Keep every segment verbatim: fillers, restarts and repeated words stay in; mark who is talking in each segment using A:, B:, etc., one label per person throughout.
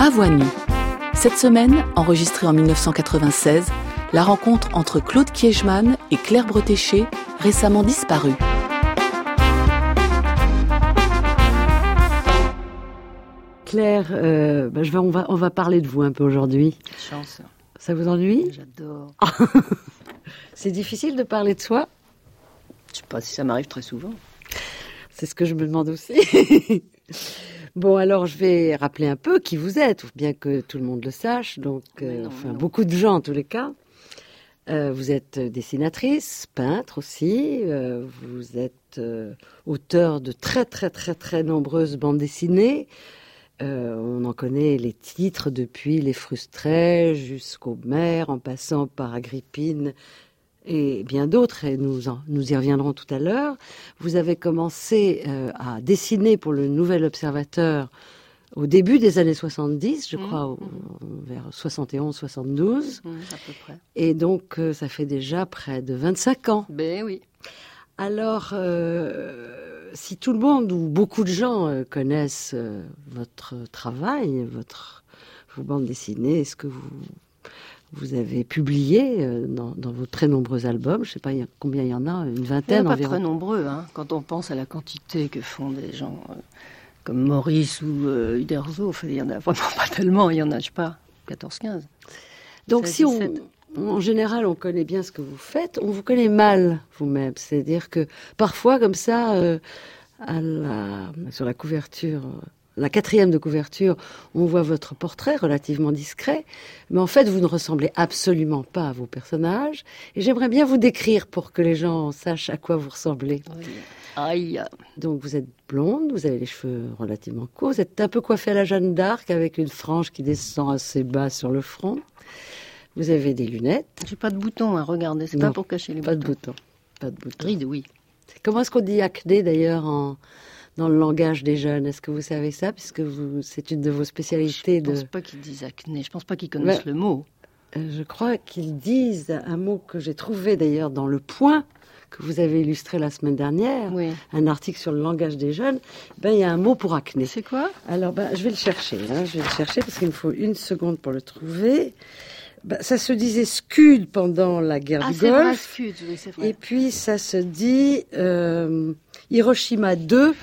A: À voix nue. Cette semaine, enregistrée en dix-neuf cent quatre-vingt-seize, la rencontre entre Claude Kiechmann et Claire Bretéché, récemment disparue.
B: Claire, euh, bah, je vais, on, va, on va parler de vous un peu aujourd'hui.
C: Chance.
B: Ça vous ennuie ?
C: J'adore.
B: C'est difficile de parler de soi ?
C: Je sais pas si ça m'arrive très souvent.
B: C'est ce que je me demande aussi. Bon, alors je vais rappeler un peu qui vous êtes, bien que tout le monde le sache. Donc, euh, non, enfin, non. Beaucoup de gens en tous les cas. Euh, vous êtes dessinatrice, peintre aussi. Euh, vous êtes euh, auteur de très, très, très, très nombreuses bandes dessinées. Euh, on en connaît les titres depuis Les Frustrés jusqu'aux Mères, en passant par Agrippine et bien d'autres, et nous, en, nous y reviendrons tout à l'heure. Vous avez commencé euh, à dessiner pour le Nouvel Observateur au début des années soixante-dix, je crois, mmh, au, mmh. vers soixante et onze soixante-douze.
C: Mmh, à peu près.
B: Et donc, euh, ça fait déjà près de vingt-cinq ans.
C: Ben oui.
B: Alors, euh, si tout le monde ou beaucoup de gens euh, connaissent euh, votre travail, votre, vos bandes dessinées, ce que vous, vous avez publié euh, dans, dans vos très nombreux albums, je ne sais pas combien il y en a, une vingtaine
C: pas
B: environ.
C: Pas très nombreux, hein, quand on pense à la quantité que font des gens euh, comme Maurice ou euh, Uderzo. Enfin, il n'y en a vraiment pas tellement, il y en a, je ne sais pas, quatorze quinze.
B: Donc si on... En général, on connaît bien ce que vous faites. On vous connaît mal vous-même. C'est-à-dire que parfois, comme ça, euh, à la, sur la couverture, la quatrième de couverture, on voit votre portrait relativement discret. Mais en fait, vous ne ressemblez absolument pas à vos personnages. Et j'aimerais bien vous décrire pour que les gens sachent à quoi vous ressemblez.
C: Oui. Aïe.
B: Donc, vous êtes blonde, vous avez les cheveux relativement courts. Vous êtes un peu coiffée à la Jeanne d'Arc avec une frange qui descend assez bas sur le front. Vous avez des lunettes.
C: J'ai pas de boutons, hein, regardez, c'est non, pas pour cacher les
B: pas
C: boutons.
B: De boutons. Pas de boutons.
C: Ride, oui.
B: Comment est-ce qu'on dit acné d'ailleurs en, dans le langage des jeunes ? Est-ce que vous savez ça, puisque vous, c'est une de vos spécialités?
C: Je
B: de...
C: pense pas qu'ils disent acné, je pense pas qu'ils connaissent bah, le mot.
B: Euh, je crois qu'ils disent un mot que j'ai trouvé d'ailleurs dans Le Point, que vous avez illustré la semaine dernière,
C: oui.
B: Un article sur le langage des jeunes. Ben, il y a un mot pour acné.
C: C'est quoi ?
B: Alors, ben, je vais le chercher. Hein, je vais le chercher parce qu'il me faut une seconde pour le trouver. Ben, ça se disait scud pendant la guerre
C: ah,
B: du
C: c'est
B: Golfe.
C: Vrai, scud, oui, c'est vrai.
B: Et puis ça se dit euh, Hiroshima deux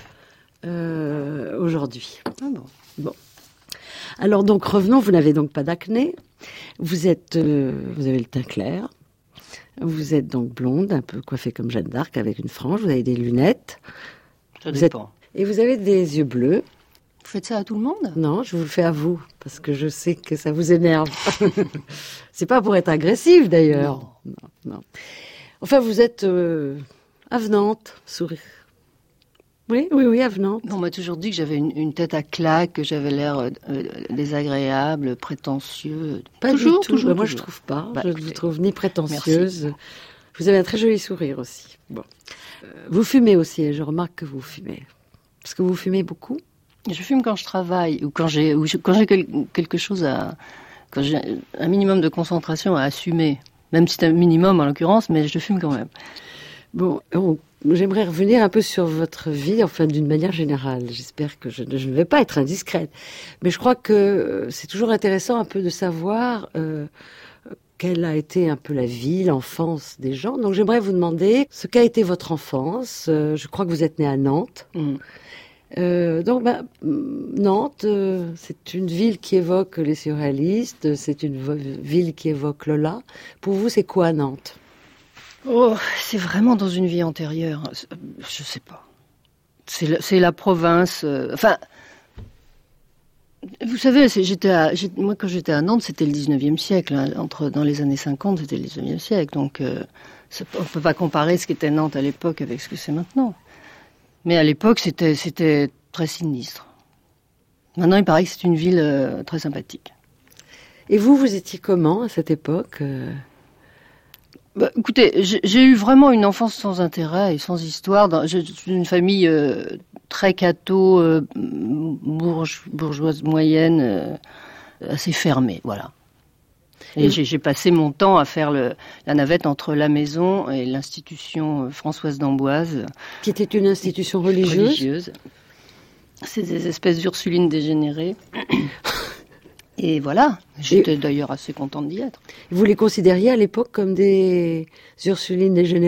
B: euh, aujourd'hui.
C: Ah bon.
B: Bon. Alors donc revenons, vous n'avez donc pas d'acné. Vous êtes, euh, vous avez le teint clair. Vous êtes donc blonde, un peu coiffée comme Jeanne d'Arc avec une frange. Vous avez des lunettes.
C: Ça
B: vous
C: dépend.
B: Êtes, et vous avez des yeux bleus.
C: Vous faites ça à tout le monde ?
B: Non, je vous le fais à vous, parce que je sais que ça vous énerve. C'est pas pour être agressive, d'ailleurs.
C: Non.
B: non, non. Enfin, vous êtes euh, avenante, sourire. Oui, oui, oui, avenante.
C: On m'a toujours dit que j'avais une, une tête à claque, que j'avais l'air euh, désagréable, prétentieux.
B: Pas
C: toujours,
B: du tout.
C: toujours.
B: Bah, moi,
C: toujours.
B: je trouve pas.
C: Bah,
B: je ne vous trouve ni prétentieuse.
C: Merci.
B: Vous avez un très joli sourire aussi. Bon. Euh, vous fumez aussi, et je remarque que vous fumez. Parce que vous fumez beaucoup ?
C: Je fume quand je travaille ou quand j'ai, ou je, quand j'ai quel, quelque chose à, quand j'ai un minimum de concentration à assumer, même si c'est un minimum en l'occurrence, mais je fume quand même.
B: Bon, on, j'aimerais revenir un peu sur votre vie, enfin d'une manière générale. J'espère que je, je ne vais pas être indiscrète, mais je crois que c'est toujours intéressant un peu de savoir euh, quelle a été un peu la vie, l'enfance des gens. Donc j'aimerais vous demander ce qu'a été votre enfance. Euh, je crois que vous êtes né à Nantes.
C: Mmh.
B: Euh, donc, bah, Nantes, euh, c'est une ville qui évoque les surréalistes, c'est une vo- ville qui évoque Lola. Pour vous, c'est quoi Nantes ?
C: Oh, c'est vraiment dans une vie antérieure. Je sais pas. C'est la, c'est la province. Euh, enfin, vous savez, c'est, j'étais à, j'étais, moi quand j'étais à Nantes, c'était le dix-neuvième siècle. Hein, entre dans les années cinquante, c'était le dix-neuvième siècle. Donc, euh, on peut pas comparer ce qu'était Nantes à l'époque avec ce que c'est maintenant. Mais à l'époque, c'était, c'était très sinistre. Maintenant, il paraît que c'est une ville euh, très sympathique.
B: Et vous, vous étiez comment à cette époque ? euh...
C: bah, Écoutez, j'ai, j'ai eu vraiment une enfance sans intérêt et sans histoire. Dans, je suis d'une famille euh, très catho, euh, bourge, bourgeoise moyenne, euh, assez fermée, voilà. Et mmh. j'ai, j'ai passé mon temps à faire le, la navette entre la maison et l'institution Françoise d'Amboise.
B: Qui était une institution religieuse.
C: religieuse. C'est des espèces d'Ursulines dégénérées. Et voilà, j'étais et... d'ailleurs assez contente d'y être.
B: Vous les considériez à l'époque comme des Ursulines dégénérées ?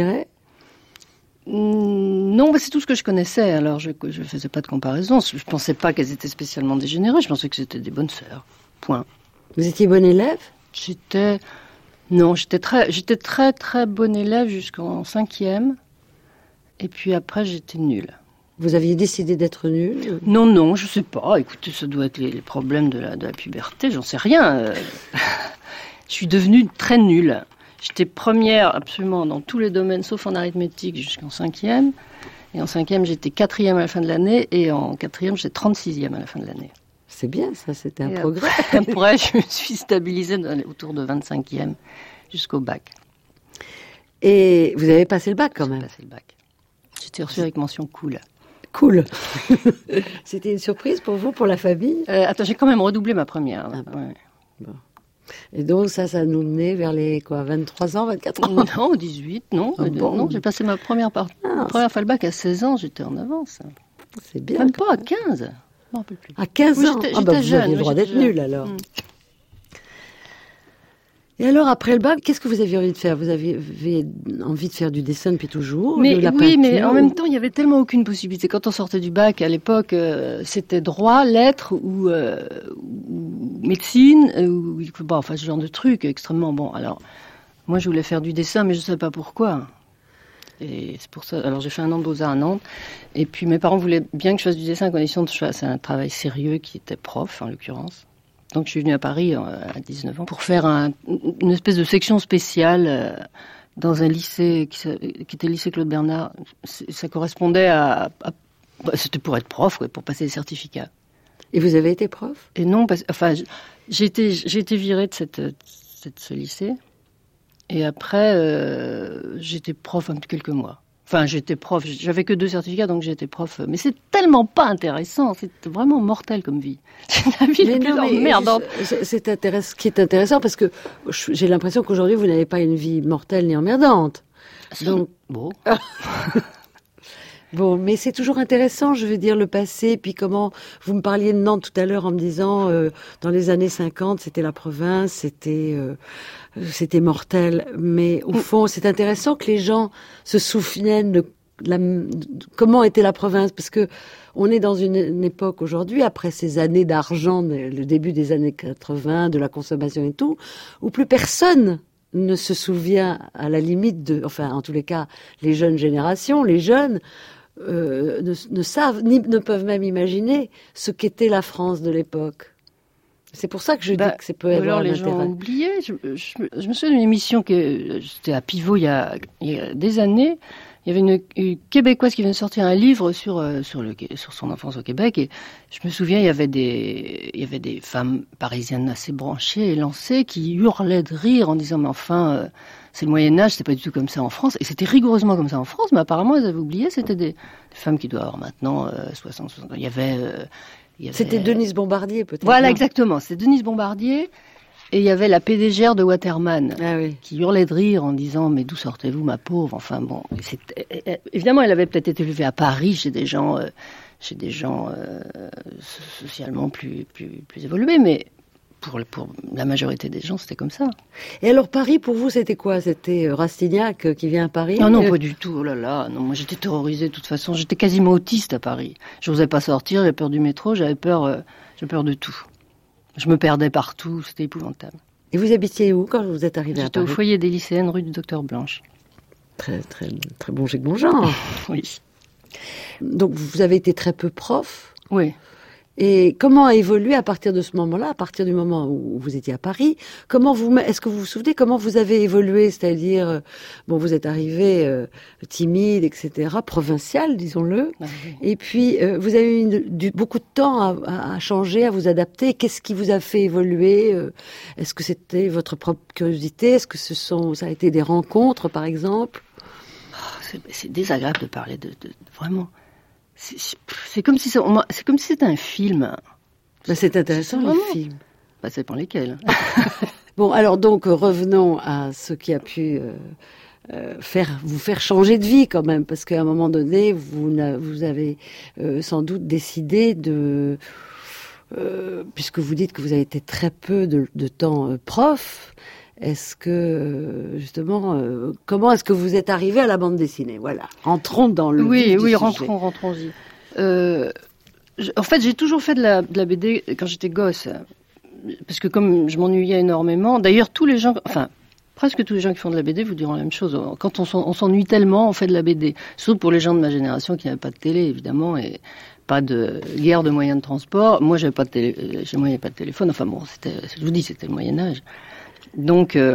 C: Non, bah c'est tout ce que je connaissais, alors je ne faisais pas de comparaison. Je ne pensais pas qu'elles étaient spécialement dégénérées, je pensais que c'était des bonnes sœurs. Point.
B: Vous étiez bonne élève ?
C: J'étais... Non, j'étais très, j'étais très, très bonne élève jusqu'en cinquième. Et puis après, j'étais nulle.
B: Vous aviez décidé d'être nulle ?
C: Non, non, je sais pas. Écoutez, ça doit être les, les problèmes de la, de la puberté, j'en sais rien. Euh, je suis devenue très nulle. J'étais première absolument dans tous les domaines, sauf en arithmétique, jusqu'en cinquième. Et en cinquième, j'étais quatrième à la fin de l'année. Et en quatrième, j'étais trente-sixième à la fin de l'année.
B: C'est bien, ça, c'était un
C: et
B: progrès.
C: Après, après, je me suis stabilisée dans, autour de vingt-cinquième jusqu'au bac.
B: Et vous avez passé le bac quand
C: J'ai
B: même ?
C: J'ai passé le bac. J'étais reçue avec mention cool.
B: Cool. C'était une surprise pour vous, pour la famille ?
C: euh, Attends, j'ai quand même redoublé ma première.
B: Ah bon.
C: Ouais.
B: Bon. Et donc ça, ça nous menait vers les quoi, vingt-trois ans, vingt-quatre ans ?
C: Non, dix-huit, non.
B: Ah bon.
C: Non, j'ai passé ma première, part... ah, première fois le bac à seize ans, j'étais en avance.
B: C'est bien.
C: Même pas à quinze. Je m'en rappelle plus.
B: À quinze
C: oui,
B: ans
C: j'étais,
B: ah bah
C: j'étais
B: vous
C: jeune,
B: aviez le droit
C: oui,
B: d'être
C: jeune.
B: nul alors.
C: Mm.
B: Et alors, après le bac, qu'est-ce que vous aviez envie de faire ? Vous aviez envie de faire du dessin depuis toujours ?
C: Mais
B: de la
C: oui, mais
B: peinture,
C: en même temps, il n'y avait tellement aucune possibilité. Quand on sortait du bac, à l'époque, euh, c'était droit, lettres ou, euh, ou médecine, euh, ou bon, enfin ce genre de truc extrêmement bon. Alors, moi, je voulais faire du dessin, mais je ne savais pas pourquoi. Et c'est pour ça. Alors, j'ai fait un an de Beaux-Arts à Nantes. Et puis, mes parents voulaient bien que je fasse du dessin à condition de choix. C'est un travail sérieux qui était prof, en l'occurrence. Donc je suis venue à Paris euh, à dix-neuf ans pour faire un, une espèce de section spéciale euh, dans un lycée qui, qui était le lycée Claude Bernard. Ça correspondait à... à bah, c'était pour être prof, ouais, pour passer les certificats.
B: Et vous avez été prof ?
C: Et non, parce, enfin, j'ai été, j'ai été virée de, cette, de ce lycée. Et après, euh, j'étais prof un peu quelques mois. Enfin, j'étais prof, j'avais que deux certificats, donc j'étais prof. Mais c'est tellement pas intéressant, c'est vraiment mortel comme vie. C'est la vie la plus emmerdante.
B: C'est, c'est intéressant, ce qui est intéressant, parce que j'ai l'impression qu'aujourd'hui, vous n'avez pas une vie mortelle ni emmerdante. Donc,
C: bon.
B: Bon, mais c'est toujours intéressant, je veux dire, le passé, puis comment... Vous me parliez de Nantes tout à l'heure en me disant, euh, dans les années cinquante, c'était la province, c'était... Euh, c'était mortel, mais au fond, c'est intéressant que les gens se souviennent de, la, de comment était la province, parce que on est dans une, une époque aujourd'hui, après ces années d'argent, le début des années quatre-vingts, de la consommation et tout, où plus personne ne se souvient, à la limite de, enfin, en tous les cas, les jeunes générations, les jeunes euh, ne, ne savent, ni ne peuvent même imaginer ce qu'était la France de l'époque. C'est pour ça que je
C: bah,
B: dis que ça peut avoir un
C: les
B: intérêt.
C: Gens ont oublié. Je, je, je me souviens d'une émission que c'était à Pivot il y a, il y a des années. Il y avait une, une Québécoise qui venait de sortir un livre sur euh, sur le sur son enfance au Québec et je me souviens il y avait des il y avait des femmes parisiennes assez branchées et lancées qui hurlaient de rire en disant mais enfin euh, c'est le Moyen Âge, c'est pas du tout comme ça en France et c'était rigoureusement comme ça en France mais apparemment elles avaient oublié, c'était des, des femmes qui doivent avoir maintenant euh, soixante soixante ans. Il y avait euh, Avait...
B: C'était Denise Bombardier, peut-être.
C: Voilà, non exactement. C'est Denise Bombardier. Et il y avait la P D G R de Waterman,
B: ah oui. qui
C: hurlait de rire en disant « Mais d'où sortez-vous, ma pauvre ?» Enfin bon, évidemment, elle avait peut-être été élevée à Paris chez des gens, euh, chez des gens euh, socialement plus, plus, plus évolués, mais pour, pour la majorité des gens, c'était comme ça.
B: Et alors, Paris, pour vous, c'était quoi ? C'était Rastignac qui vient à Paris ?
C: Non, non, pas du tout. Oh là là. Non, moi, j'étais terrorisée de toute façon. J'étais quasiment autiste à Paris. Je n'osais pas sortir, j'avais peur du métro, j'avais peur, euh, j'avais peur de tout. Je me perdais partout, c'était épouvantable.
B: Et vous habitiez où quand vous êtes arrivée à Paris ?
C: J'étais au foyer des lycéennes, rue du Docteur Blanche.
B: Très, très, très bon, j'ai bon genre.
C: Oui.
B: Donc, vous avez été très peu prof ?
C: Oui.
B: Et comment a évolué à partir de ce moment-là, à partir du moment où vous étiez à Paris ? Comment vous, est-ce que vous vous souvenez comment vous avez évolué ? C'est-à-dire, euh, bon, vous êtes arrivé euh, timide, et cetera, provincial, disons-le.
C: Ah, oui.
B: Et puis, euh, vous avez eu une, du, beaucoup de temps à, à, à changer, à vous adapter. Qu'est-ce qui vous a fait évoluer ? euh, Est-ce que c'était votre propre curiosité ? Est-ce que ce sont, ça a été des rencontres, par exemple ?
C: Oh, c'est, c'est désagréable de parler de, de, de vraiment. C'est, c'est comme si ça, c'est comme si c'était un film.
B: Ben c'est intéressant, c'est les films.
C: Ben, ça dépend lesquels.
B: Bon, alors donc revenons à ce qui a pu euh, euh, faire vous faire changer de vie quand même, parce qu'à un moment donné, vous, vous avez euh, sans doute décidé de euh, puisque vous dites que vous avez été très peu de, de temps euh, prof, est-ce que, euh, justement, euh, comment est-ce que vous êtes arrivé à la bande dessinée? Voilà, rentrons dans le
C: Oui,
B: vif du
C: oui,
B: sujet.
C: rentrons, rentrons-y. Euh, je, en fait, j'ai toujours fait de la, de la B D quand j'étais gosse, parce que comme je m'ennuyais énormément, d'ailleurs, tous les gens, enfin, presque tous les gens qui font de la B D vous diront la même chose. Quand on, on s'ennuie tellement, on fait de la B D. Sauf pour les gens de ma génération qui n'avaient pas de télé, évidemment, et pas de guerre de moyens de transport. Moi, j'avais pas de télé, chez moi, il n'y avait pas de téléphone. Enfin bon, c'était, je vous dis, c'était le Moyen-Âge. Donc, euh,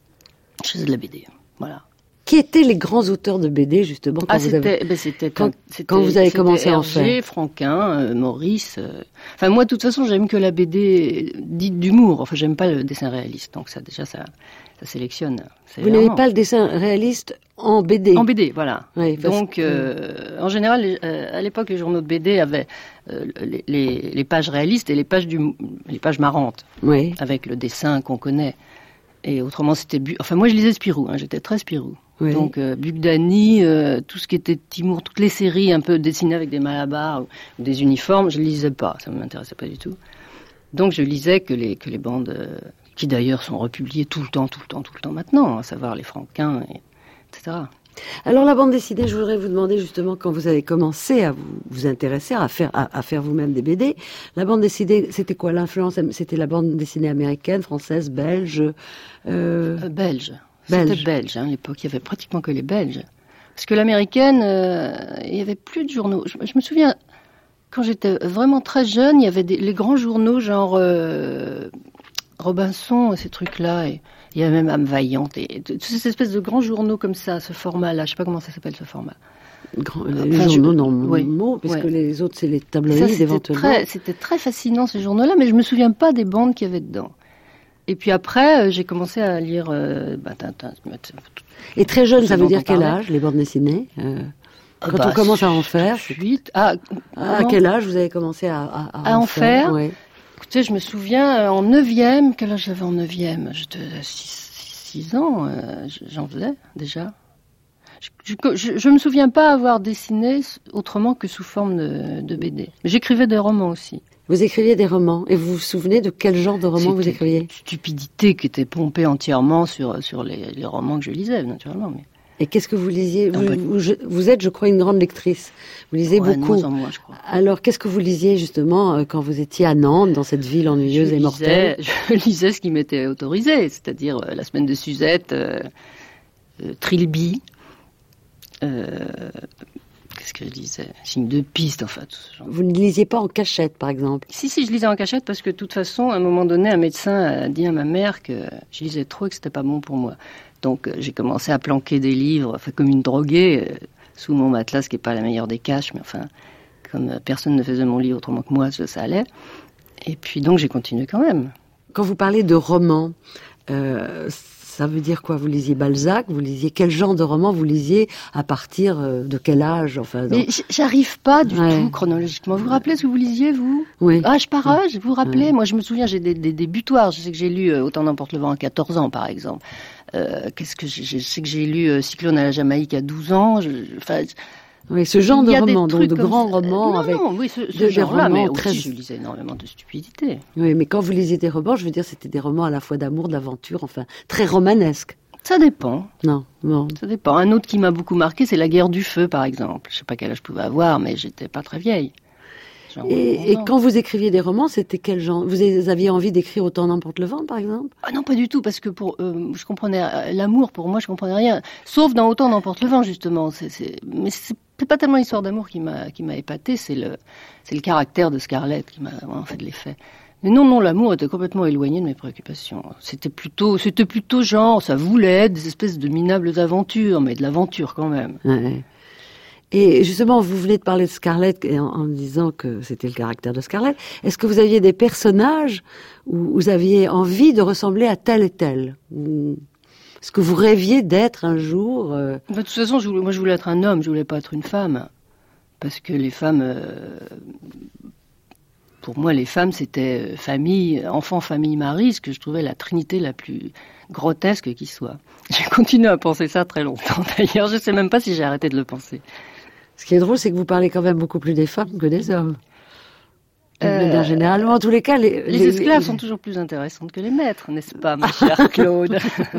C: je faisais de la B D. Voilà.
B: Qui étaient les grands auteurs de B D, justement, quand
C: ah,
B: vous
C: c'était,
B: avez...
C: ben, c'était,
B: quand,
C: c'était,
B: quand vous avez
C: c'était
B: commencé à en
C: Hergé,
B: faire?
C: Franquin, euh, Maurice. Euh... Enfin, moi, de toute façon, j'aime que la B D dite d'humour. Enfin, j'aime pas le dessin réaliste. Donc, ça, déjà, ça, ça sélectionne.
B: Vous n'avez pas le dessin réaliste en B D?
C: En B D, voilà.
B: Oui,
C: donc, que... euh, en général, les, euh, à l'époque, les journaux de B D avaient euh, les, les, les pages réalistes et les pages, du, les pages marrantes.
B: Oui.
C: Avec le dessin qu'on connaît. Et autrement, c'était... Bu... Enfin, moi, je lisais Spirou. Hein, j'étais très Spirou. Oui. Donc, euh, Bugdani, euh, tout ce qui était Timour, toutes les séries un peu dessinées avec des malabars ou, ou des uniformes, je ne lisais pas. Ça ne m'intéressait pas du tout. Donc, je lisais que les, que les bandes, euh, qui d'ailleurs sont republiées tout le temps, tout le temps, tout le temps maintenant, à savoir les Franquins, et, et cetera.
B: Alors, la bande dessinée, je voudrais vous demander justement, quand vous avez commencé à vous, vous intéresser, à faire, à, à faire vous-même des B D, la bande dessinée, c'était quoi l'influence? C'était la bande dessinée américaine, française, belge euh...
C: Euh, Belge. C'était belge, hein, à l'époque, il y avait pratiquement que les Belges. Parce que l'américaine, euh, il y avait plus de journaux. Je, je me souviens, quand j'étais vraiment très jeune, il y avait des, les grands journaux, genre euh, Robinson, ces trucs-là, et il y avait même Âme Vaillante, et, et toutes ces espèces de grands journaux comme ça, ce format-là, je sais pas comment ça s'appelle ce format.
B: Grand, les enfin, journaux normaux,
C: oui,
B: parce
C: ouais.
B: que les autres, c'est les tabloïds,
C: ça, c'était
B: éventuellement.
C: Très, c'était très fascinant, ces journaux-là, mais je me souviens pas des bandes qu'il y avait dedans. Et puis après, euh, j'ai commencé à lire... Euh, bah, Tintin,
B: et très jeune, ça veut dire quel âge, les bandes dessinées euh, Quand
C: bah,
B: on commence à en faire
C: suite, ah,
B: À comment... quel âge vous avez commencé à, à,
C: à, à en, en faire, faire
B: ouais.
C: Écoutez, je me souviens, euh, en neuvième, quel âge j'avais en neuvième? J'étais six ans, euh, j'en faisais déjà. Je, je, je, je me souviens pas avoir dessiné autrement que sous forme de, de B D. Mais j'écrivais des romans aussi.
B: Vous écriviez des romans, et vous vous souvenez de quel genre de romans vous écriviez?
C: Une stupidité qui était pompée entièrement sur, sur les, les romans que je lisais, naturellement. Mais...
B: Et qu'est-ce que vous lisiez? vous, vous, vous êtes, je crois, une grande lectrice. Vous lisez
C: ouais,
B: beaucoup.
C: De moins en moins, je crois.
B: Alors, qu'est-ce que vous lisiez, justement, quand vous étiez à Nantes, dans cette ville ennuyeuse
C: je
B: et mortelle?
C: lisais, Je lisais ce qui m'était autorisé, c'est-à-dire euh, La Semaine de Suzette, euh, euh, Trilby... Euh, Qu'est-ce que je lisais? Signe de piste, enfin, tout ce genre.
B: Vous ne lisiez pas en cachette, par exemple?
C: Si, si, je lisais en cachette parce que, de toute façon, à un moment donné, un médecin a dit à ma mère que je lisais trop et que c'était pas bon pour moi. Donc, euh, j'ai commencé à planquer des livres, enfin, comme une droguée, euh, sous mon matelas, ce qui n'est pas la meilleure des caches, mais enfin, comme euh, personne ne faisait mon lit autrement que moi, ça, ça allait. Et puis, donc, j'ai continué quand même.
B: Quand vous parlez de romans, euh, ça veut dire quoi? Vous lisiez Balzac? Vous lisiez quel genre de roman vous lisiez? À partir de quel âge? Enfin,
C: donc... Mais j'arrive pas du ouais. tout chronologiquement. Vous vous rappelez ce que vous lisiez, vous?
B: Oui.
C: Âge par âge, vous vous rappelez? Oui. Moi, je me souviens, j'ai des, des, des butoirs. Je sais que j'ai lu euh, Autant n'emporte le vent à quatorze ans, par exemple. Euh, qu'est-ce que j'ai, je sais que j'ai lu euh, Cyclone à la Jamaïque à douze ans. Je, enfin,
B: oui, ce genre de roman, donc de grands romans
C: non,
B: avec
C: non, oui, ce, ce
B: de,
C: genre-là, mais aussi
B: très...
C: je lisais énormément de stupidité.
B: Oui, mais quand vous lisiez des romans, je veux dire, c'était des romans à la fois d'amour, d'aventure, enfin, très romanesques.
C: Ça dépend.
B: Non, non.
C: Ça dépend. Un autre qui m'a beaucoup marqué, c'est La Guerre du Feu, par exemple. Je sais pas quel âge je pouvais avoir, mais j'étais pas très vieille.
B: Genre, et, et quand vous écriviez des romans, c'était quel genre? Vous aviez envie d'écrire Autant n'emporte le vent, par exemple?
C: Ah non, pas du tout, parce que pour euh, je comprenais euh, l'amour. Pour moi, je comprenais rien, sauf dans Autant n'emporte le vent, justement. C'est, c'est... Mais c'est, c'est pas tellement l'histoire d'amour qui m'a qui m'a épaté, c'est le c'est le caractère de Scarlett qui m'a vraiment fait de l'effet. Mais non, non, l'amour était complètement éloigné de mes préoccupations. C'était plutôt, c'était plutôt genre, ça voulait être des espèces de minables aventures, mais de l'aventure quand même.
B: Ouais. Et justement, vous venez de parler de Scarlett en, en disant que c'était le caractère de Scarlett. Est-ce que vous aviez des personnages où vous aviez envie de ressembler à tel et tel? Est-ce que vous rêviez d'être un jour euh...
C: De toute façon, je voulais, moi je voulais être un homme, je voulais pas être une femme. Parce que les femmes... Euh... Pour moi, les femmes, c'était famille, enfant, famille, mari, ce que je trouvais la trinité la plus grotesque qui soit. J'ai continué à penser ça très longtemps, d'ailleurs. Je ne sais même pas si j'ai arrêté de le penser.
B: Ce qui est drôle, c'est que vous parlez quand même beaucoup plus des femmes que des hommes. D'une euh, manière généralement, en tous les cas, les,
C: les, les esclaves les... sont toujours plus intéressantes que les maîtres, n'est-ce pas, ma chère Claude?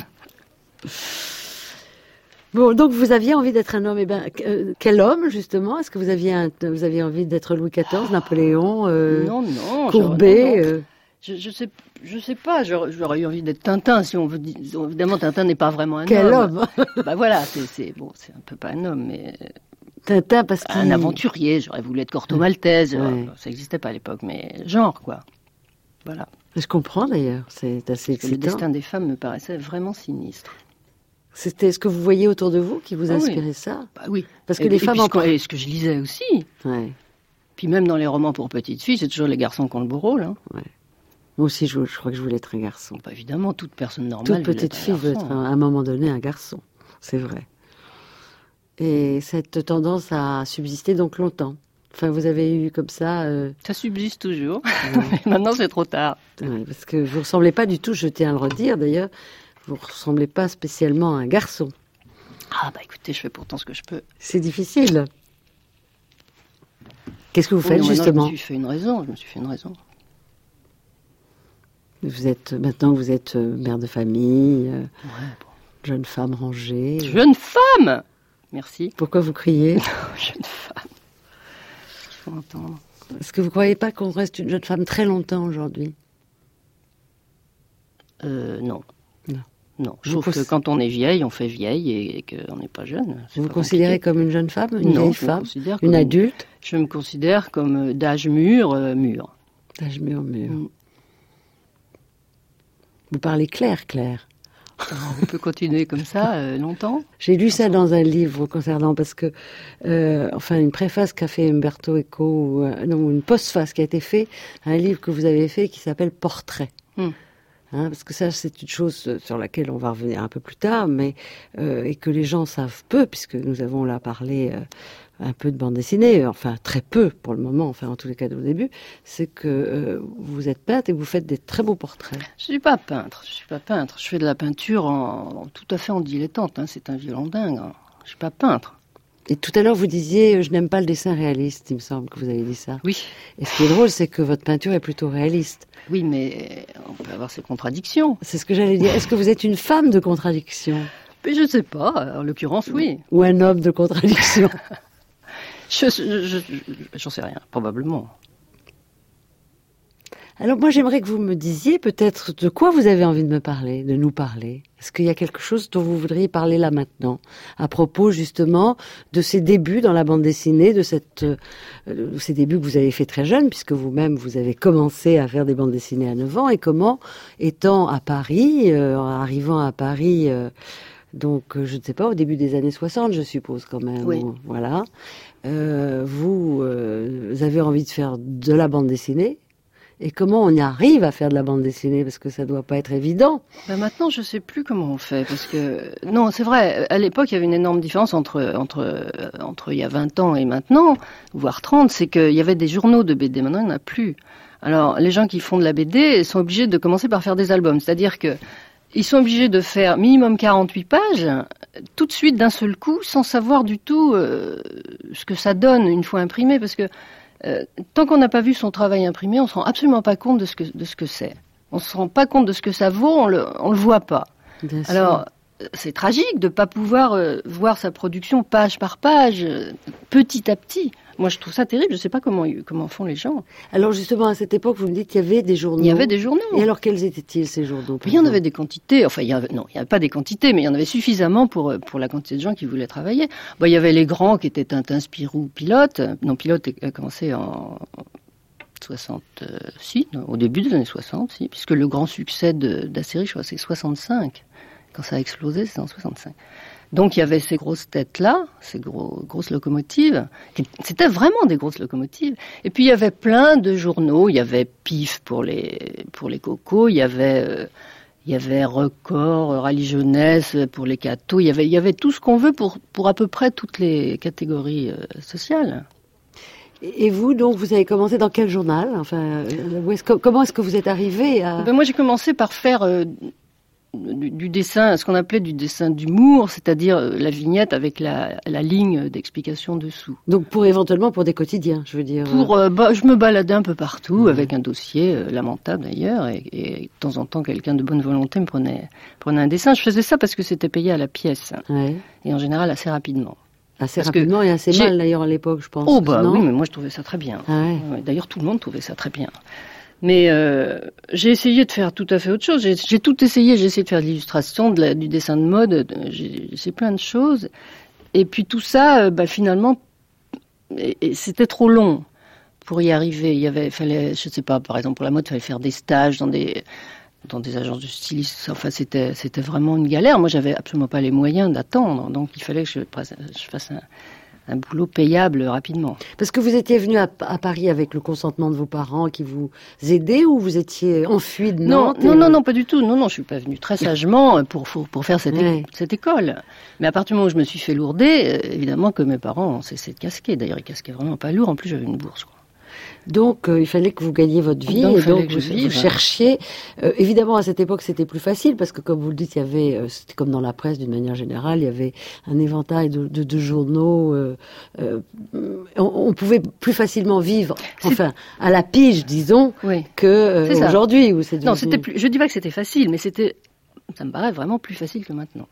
B: Bon, donc vous aviez envie d'être un homme, eh ben, euh, quel homme justement? Est-ce que vous aviez, un, vous aviez envie d'être Louis quatorze, Napoléon, euh,
C: non, non,
B: Courbet?
C: Non, non. Euh... Je, je sais, je sais pas. J'aurais, j'aurais eu envie d'être Tintin, si on veut dire. Évidemment, Tintin n'est pas vraiment un
B: quel
C: homme.
B: Quel homme?
C: Bah voilà, c'est, c'est bon, c'est un peu pas un homme, mais
B: Tintin parce qu'il...
C: un aventurier. J'aurais voulu être Corto Maltese.
B: Ouais.
C: Ça n'existait pas à l'époque, mais genre quoi. Voilà.
B: Je comprends d'ailleurs. C'est assez excitant.
C: Le destin des femmes me paraissait vraiment sinistre.
B: C'était ce que vous voyez autour de vous qui vous
C: ah
B: inspirait
C: oui.
B: ça?
C: Bah oui.
B: Parce que
C: et,
B: les
C: et
B: femmes
C: en...
B: en...
C: Et ce que je lisais aussi.
B: Ouais.
C: Puis même dans les romans pour petites filles, c'est toujours les garçons qui ont le beau rôle. Hein.
B: Ouais. Moi aussi, je, je crois que je voulais être un garçon.
C: Bah évidemment, toute personne normale.
B: Toute petite fille veut être, à un moment donné, un garçon. C'est vrai. Et cette tendance a subsisté donc longtemps. Enfin, vous avez eu comme ça... Euh...
C: Ça subsiste toujours. Ouais. Maintenant, c'est trop tard.
B: Ouais, parce que vous ne ressemblez pas du tout, je tiens à le redire d'ailleurs, vous ne ressemblez pas spécialement à un garçon.
C: Ah bah écoutez, je fais pourtant ce que je peux.
B: C'est difficile. Qu'est-ce que vous faites
C: oui,
B: justement?
C: Je me suis fait une raison, je me suis fait une raison.
B: Vous êtes, maintenant, vous êtes mère de famille, euh,
C: ouais, bon.
B: jeune femme rangée.
C: Jeune femme! Merci.
B: Pourquoi vous criez?
C: Jeune femme. Qu'est-ce qu'il faut entendre?
B: Est-ce que vous ne croyez pas qu'on reste une jeune femme très longtemps aujourd'hui?
C: euh, Non.
B: Non.
C: Non, je trouve que quand on est vieille, on fait vieille et, et qu'on n'est pas jeune.
B: Vous vous considérez comme une jeune femme, une
C: non,
B: vieille
C: je
B: femme,
C: une
B: une adulte?
C: Je me considère comme d'âge mûr, euh, mûr.
B: D'âge mûr, mûr.
C: Mm.
B: Vous parlez clair, clair.
C: On peut continuer comme ça euh, longtemps.
B: J'ai lu ça dans un livre concernant, parce que, euh, enfin, une préface qu'a fait Umberto Eco, ou, euh, non, une postface qui a été faite, un livre que vous avez fait qui s'appelle Portrait. Mm. Hein, parce que ça, c'est une chose sur laquelle on va revenir un peu plus tard, mais euh, et que les gens savent peu, puisque nous avons là parlé euh, un peu de bande dessinée, enfin très peu pour le moment, enfin en tous les cas au début, c'est que euh, vous êtes peintre et vous faites des très beaux portraits.
C: Je suis pas peintre, je suis pas peintre. Je fais de la peinture en, en tout à fait en dilettante. Hein, c'est un violon dingue. Hein. Je suis pas peintre.
B: Et tout à l'heure, vous disiez, je n'aime pas le dessin réaliste, il me semble que vous avez dit ça.
C: Oui.
B: Et ce qui est drôle, c'est que votre peinture est plutôt réaliste.
C: Oui, mais on peut avoir ses contradictions.
B: C'est ce que j'allais dire. Est-ce que vous êtes une femme de contradiction?
C: Mais je sais pas, en l'occurrence, oui.
B: Ou un homme de contradiction?
C: je, je, je, j'en sais rien, probablement.
B: Alors moi, j'aimerais que vous me disiez peut-être de quoi vous avez envie de me parler, de nous parler. Est-ce qu'il y a quelque chose dont vous voudriez parler là maintenant, à propos justement de ces débuts dans la bande dessinée, de cette, euh, ces débuts que vous avez fait très jeune, puisque vous-même vous avez commencé à faire des bandes dessinées à neuf ans, et comment, étant à Paris, euh, arrivant à Paris, euh, donc je ne sais pas, au début des années soixante, je suppose quand même.
C: Oui.
B: Voilà. Euh, vous, euh, vous avez envie de faire de la bande dessinée. Et comment on y arrive à faire de la bande dessinée? Parce que ça doit pas être évident.
C: Ben maintenant, je sais plus comment on fait. Parce que, non, c'est vrai, à l'époque, il y avait une énorme différence entre, entre, entre il y a vingt ans et maintenant, voire trente, c'est qu'il y avait des journaux de B D. Maintenant, il n'y en a plus. Alors, les gens qui font de la B D sont obligés de commencer par faire des albums. C'est-à-dire que ils sont obligés de faire minimum quarante-huit pages, tout de suite, d'un seul coup, sans savoir du tout euh, ce que ça donne une fois imprimé. Parce que Euh, tant qu'on n'a pas vu son travail imprimé, on ne se rend absolument pas compte de ce que, de ce que c'est. On ne se rend pas compte de ce que ça vaut, on le, on le voit pas.
B: Bien
C: Alors, sûr. C'est tragique de ne pas pouvoir euh, voir sa production page par page, euh, petit à petit. Moi, je trouve ça terrible, je ne sais pas comment, comment font les gens.
B: Alors justement, à cette époque, vous me dites qu'il y avait des journaux.
C: Il y avait des journaux.
B: Et alors, quels étaient-ils, ces journaux?
C: Il y en avait des quantités, enfin, il y avait, non, il n'y avait pas des quantités, mais il y en avait suffisamment pour, pour la quantité de gens qui voulaient travailler. Bon, il y avait les grands qui étaient Tintin, Spirou, Pilote. Non, Pilote a commencé en soixante-six, non, au début des années soixante, si, puisque le grand succès de, de la série, je crois, c'est soixante-cinq. Quand ça a explosé, c'est en soixante-cinq. Donc il y avait ces grosses têtes-là, ces gros, grosses locomotives. C'était vraiment des grosses locomotives. Et puis il y avait plein de journaux. Il y avait Pif pour les, pour les cocos. Il y avait, euh, il y avait Record, Rallye Jeunesse pour les cathos. Il y avait, il y avait tout ce qu'on veut pour, pour à peu près toutes les catégories euh, sociales.
B: Et vous, donc, vous avez commencé dans quel journal? Enfin, où est-ce que, comment est-ce que vous êtes arrivé à...
C: Ben moi, j'ai commencé par faire... Euh, du, du dessin, ce qu'on appelait du dessin d'humour, c'est-à-dire la vignette avec la, la ligne d'explication dessous.
B: Donc pour éventuellement pour des quotidiens, je veux dire.
C: Pour, euh, bah, je me baladais un peu partout, mmh. avec un dossier euh, lamentable d'ailleurs, et, et de temps en temps quelqu'un de bonne volonté me prenait, prenait un dessin. Je faisais ça parce que c'était payé à la pièce, ouais. et en général assez rapidement.
B: Assez parce rapidement et assez mal d'ailleurs à l'époque, je pense.
C: Oh bah non oui, mais moi je trouvais ça très bien. Ah ouais. D'ailleurs tout le monde trouvait ça très bien. Mais euh, j'ai essayé de faire tout à fait autre chose. J'ai, j'ai tout essayé. J'ai essayé de faire de l'illustration, de la, du dessin de mode. J'ai, j'ai fait plein de choses. Et puis tout ça, euh, bah, finalement, et, et c'était trop long pour y arriver. Il y avait, fallait, je sais pas, par exemple pour la mode, il fallait faire des stages dans des dans des agences de stylistes. Enfin, c'était c'était vraiment une galère. Moi, j'avais absolument pas les moyens d'attendre. Donc, il fallait que je, je fasse un un boulot payable rapidement.
B: Parce que vous étiez venu à, à Paris avec le consentement de vos parents qui vous aidaient ou vous étiez enfui de Nantes?
C: Non, non, non, non, pas du tout. Non, non, je suis pas venue très sagement pour, pour, pour faire cette, ouais. é- cette école. Mais à partir du moment où je me suis fait lourder, évidemment que mes parents ont cessé de casquer. D'ailleurs, ils casquaient vraiment pas lourd. En plus, j'avais une bourse, quoi.
B: Donc, euh, il fallait que vous gagniez votre vie donc, et donc vous, vous cherchiez. Euh, évidemment, à cette époque, c'était plus facile parce que, comme vous le dites, il y avait, euh, c'était comme dans la presse d'une manière générale, il y avait un éventail de, de, de journaux. Euh, euh, on, on pouvait plus facilement vivre, c'est... enfin, à la pige, disons, oui. que euh, aujourd'hui. Où c'est devenu...
C: Non, c'était plus. Je dis pas que c'était facile, mais c'était. Ça me paraît vraiment plus facile que maintenant.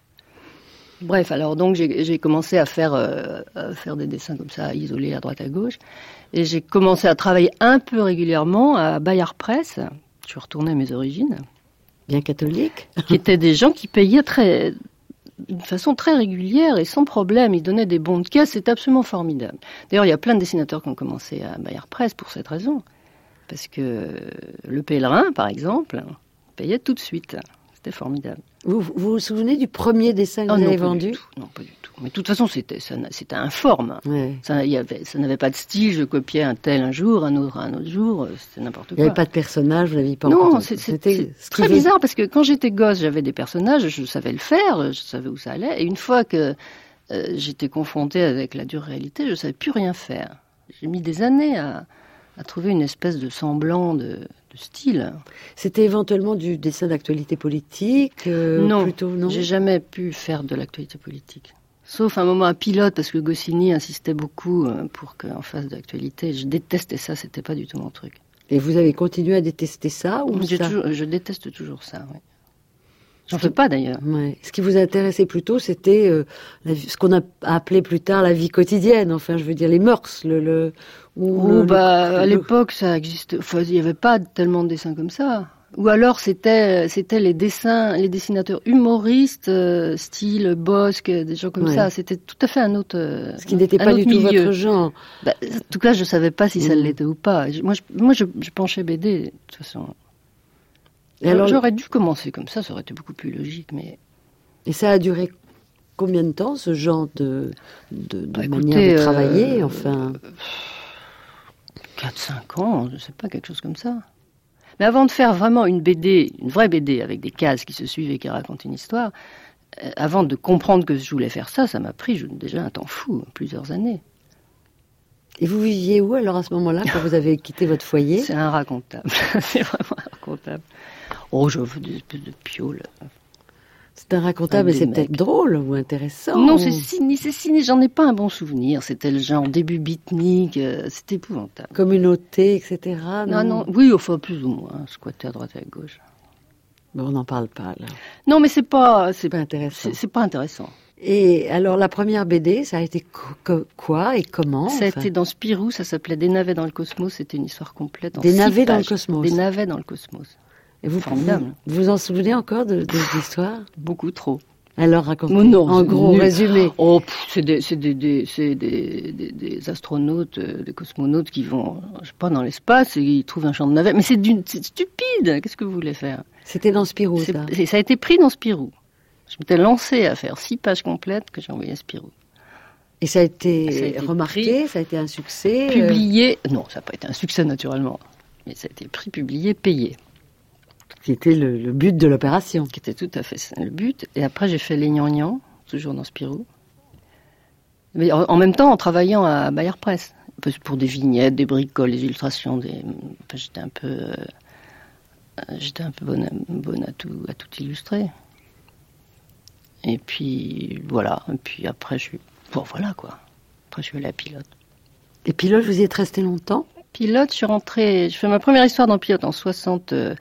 C: Bref, alors donc j'ai, j'ai commencé à faire, euh, à faire des dessins comme ça, isolés à droite à gauche. Et j'ai commencé à travailler un peu régulièrement à Bayard Presse. Je suis retournée à mes origines.
B: Bien catholique.
C: Qui étaient des gens qui payaient très, d'une façon très régulière et sans problème. Ils donnaient des bons de caisse, c'était absolument formidable. D'ailleurs, il y a plein de dessinateurs qui ont commencé à Bayard Presse pour cette raison. Parce que Le Pèlerin, par exemple, payait tout de suite. C'était formidable.
B: Vous, vous vous souvenez du premier dessin que
C: oh,
B: vous
C: non,
B: avez vendu?
C: Non, pas du tout. Mais de toute façon, c'était, ça, c'était informe. Ouais. Ça, y avait, ça n'avait pas de style. Je copiais un tel un jour, un autre un autre jour. C'était n'importe quoi.
B: Il n'y avait pas de personnage, vous n'aviez pas
C: non,
B: encore...
C: Non, c'est, c'est, c'est très bizarre parce que quand j'étais gosse, j'avais des personnages, je savais le faire, je savais où ça allait. Et une fois que euh, j'étais confrontée avec la dure réalité, je ne savais plus rien faire. J'ai mis des années à, à trouver une espèce de semblant de... de style.
B: C'était éventuellement du dessin d'actualité politique euh,
C: Non,
B: plutôt, non
C: j'ai jamais pu faire de l'actualité politique. Sauf un moment un pilote, parce que Goscinny insistait beaucoup pour qu'on fasse de l'actualité. Je détestais ça, c'était pas du tout mon truc.
B: Et vous avez continué à détester ça ou
C: j'ai
B: ça
C: toujours, Je déteste toujours ça, oui. J'en fais pas d'ailleurs.
B: Ouais. Ce qui vous intéressait plutôt, c'était euh, la, ce qu'on a appelé plus tard la vie quotidienne. Enfin, je veux dire les mœurs, le. le
C: ou oh, le, bah, le, à l'époque, ça existe. Enfin, il n'y avait pas tellement de dessins comme ça. Ou alors, c'était, c'était les dessins, les dessinateurs humoristes, euh, style Bosque, des gens comme ouais. ça. C'était tout à fait un autre. Euh,
B: ce qui n'était pas du tout milieu. Votre genre.
C: Bah, en tout cas, je savais pas si mmh. ça l'était ou pas. Moi, je, moi, je, je penchais B D de toute façon. Et alors, j'aurais dû commencer comme ça, ça aurait été beaucoup plus logique, mais...
B: Et ça a duré combien de temps, ce genre de, de, de bah, manière écoutez, de travailler, euh, enfin
C: quatre cinq ans, je sais pas, quelque chose comme ça. Mais avant de faire vraiment une B D, une vraie B D, avec des cases qui se suivent et qui racontent une histoire, euh, avant de comprendre que je voulais faire ça, ça m'a pris je, déjà un temps fou, plusieurs années.
B: Et vous viviez où, alors, à ce moment-là, quand vous avez quitté votre foyer?
C: C'est inracontable, c'est vraiment inracontable. Oh, je veux des espèces de pioles.
B: C'est inracontable, mais c'est mecs. Peut-être drôle ou intéressant.
C: Non, c'est cynique, c'est cynique, j'en ai pas un bon souvenir. C'était le genre début beatnik, euh, c'était épouvantable.
B: Communauté, et cetera.
C: Non, non, non, oui, enfin, plus ou moins, squatter à droite et à gauche.
B: Bon, on n'en parle pas, là.
C: Non, mais c'est pas... C'est
B: pas intéressant.
C: C'est, c'est pas intéressant.
B: Et alors, la première B D, ça a été co- quoi et comment?
C: Ça a enfin... été dans Spirou, ça s'appelait Des navets dans le cosmos, c'était une histoire complète. En
B: Des navets
C: pages.
B: dans le cosmos.
C: Des navets dans le cosmos.
B: Et vous, formidable. Vous vous en souvenez encore de, de l'histoire?
C: Beaucoup trop.
B: Alors, racontez.
C: Oh non,
B: en gros, nul. Résumé.
C: Oh, pff, c'est, des, c'est, des, des, c'est des, des, des astronautes, euh, des cosmonautes qui vont, je sais pas, dans l'espace et ils trouvent un champ de navets. Mais c'est, d'une, c'est stupide. Qu'est-ce que vous voulez faire?
B: C'était dans Spirou,
C: c'est,
B: ça.
C: C'est, ça a été pris dans Spirou. Je m'étais lancée à faire six pages complètes que j'ai envoyées à Spirou.
B: Et ça a été, ça a été remarqué, pris, ça a été un succès.
C: Publié. Euh... Non, ça n'a pas été un succès naturellement, mais ça a été pris, publié, payé.
B: Qui était le, le but de l'opération.
C: Qui était tout à fait le but. Et après, j'ai fait Les Gnangnans, toujours dans Spirou. Mais en, en même temps, en travaillant à Bayard Presse. Pour des vignettes, des bricoles, des illustrations. Des... Enfin, j'étais un peu, euh, j'étais un peu bonne, à, bonne à, tout, à tout illustrer. Et puis, voilà. Et puis après, je suis... Bon, voilà, quoi. Après, je suis allée à Pilote.
B: Et Pilote, vous y êtes resté longtemps ?
C: Pilote, je suis rentrée... Je fais ma première histoire dans Pilote en soixante-neuf.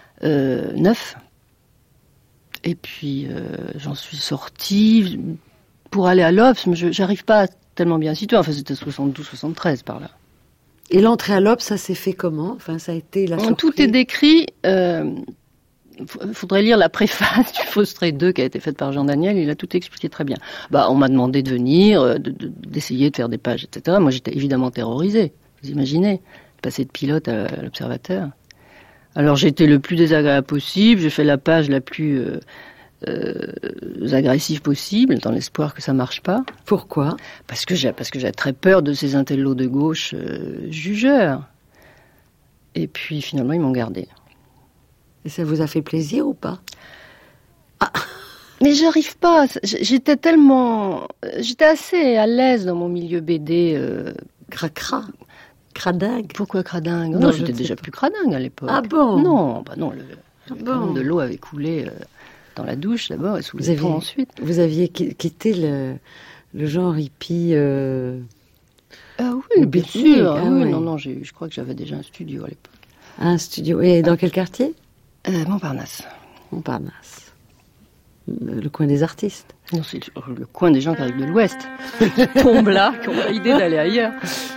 C: Et puis, euh, j'en suis sortie pour aller à l'Obs, mais je n'arrive pas tellement bien située. Enfin, c'était soixante-douze soixante-treize, par là.
B: Et l'entrée à l'Obs, ça s'est fait comment ? Enfin, ça a été la surprise.
C: Tout est décrit... Euh, il faudrait lire la préface du Faustré deux qui a été faite par Jean Daniel, il a tout expliqué très bien. Bah, on m'a demandé de venir, de, de, d'essayer de faire des pages, et cetera. Moi, j'étais évidemment terrorisée, vous imaginez, de passer de Pilote à, à l'Observateur. Alors, j'ai été le plus désagréable possible, j'ai fait la page la plus euh, euh, agressive possible, dans l'espoir que ça marche pas.
B: Pourquoi ?
C: Parce que j'ai, parce que j'ai très peur de ces intellos de gauche euh, jugeurs. Et puis, finalement, ils m'ont gardé.
B: Et ça vous a fait plaisir ou pas ?
C: Ah. Mais j'arrive pas. J'étais tellement... J'étais assez à l'aise dans mon milieu B D. Euh...
B: Cracra. Cradingue.
C: Pourquoi cradingue ?
B: Non,
C: Non,
B: je
C: j'étais déjà
B: pas.
C: plus cradingue à l'époque.
B: Ah bon ?
C: Non, bah non. Le,
B: ah
C: le
B: bon.
C: de l'eau avait coulé euh, dans la douche d'abord et sous
B: vous
C: les ponts
B: aviez,
C: ensuite.
B: Vous aviez quitté le, le genre hippie... Euh...
C: Ah oui, bien sûr.
B: Ah,
C: oui,
B: ouais.
C: Non, non, j'ai, je crois que j'avais déjà un studio à l'époque.
B: Un studio. Et dans quel quartier ?
C: Euh, Montparnasse.
B: Montparnasse. Le coin des artistes.
C: Non, c'est le, le coin des gens qui arrivent de l'Ouest, qui tombent là, qui ont l'idée d'aller ailleurs.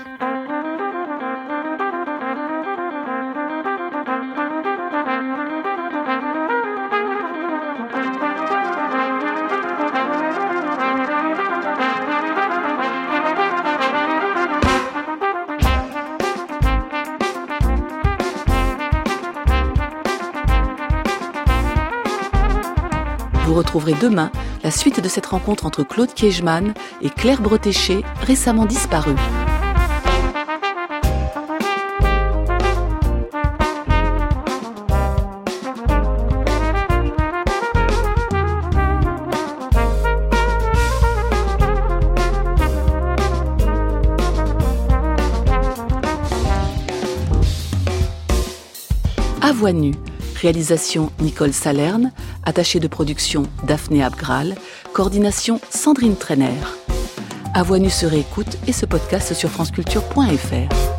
A: Vous retrouverez demain la suite de cette rencontre entre Claude Kiechmann et Claire Bretéché, récemment disparue. À voix nue. Réalisation Nicole Salerne, attachée de production Daphné Abgral, coordination Sandrine Trainer. À voix nue se réécoute et se podcast sur franceculture point f r.